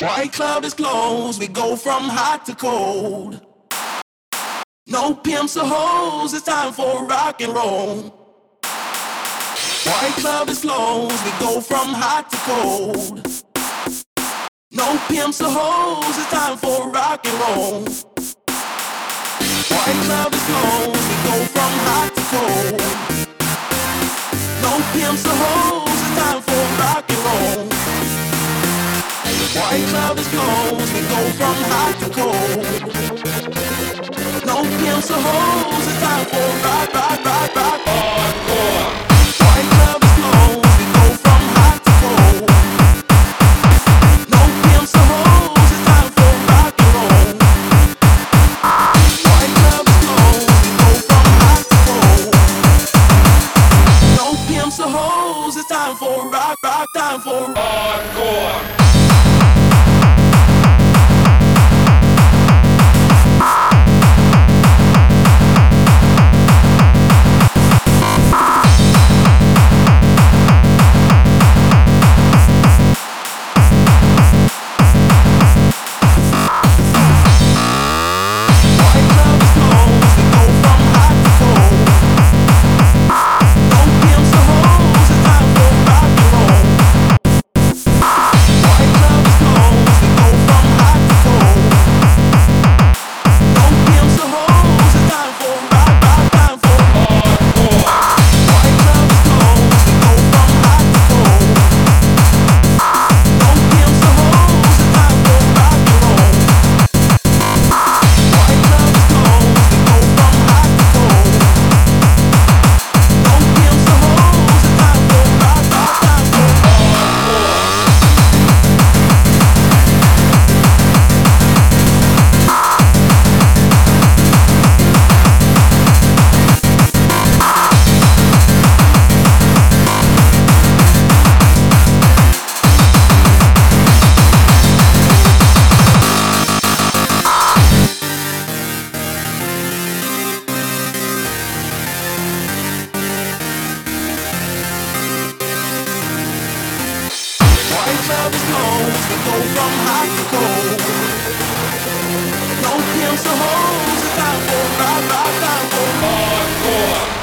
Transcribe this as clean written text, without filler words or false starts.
White Club is closed, we go from hot to cold. No pimps or hoes, it's time for rock and roll. White Club is closed, we go from hot to cold. No pimps or hoes, it's time for rock and roll. White Club is closed, we go from hot to cold. No pimps or hoes, it's time for rock and roll. White Club is closed, we go from hot to cold. No pimps or hoes, it's time for rock, rock, rock, rock. Hardcore. White Club is closed, we go from hot to cold. No pimps or hoes, it's time for rock and roll. White Club is closed, we go from hot to cold. No pimps or hoes, it's time for rock, rock, time for hardcore. White Club is closed, we go from hot to cold. No pimps or hoes, it's time for rock, rock, time for hardcore.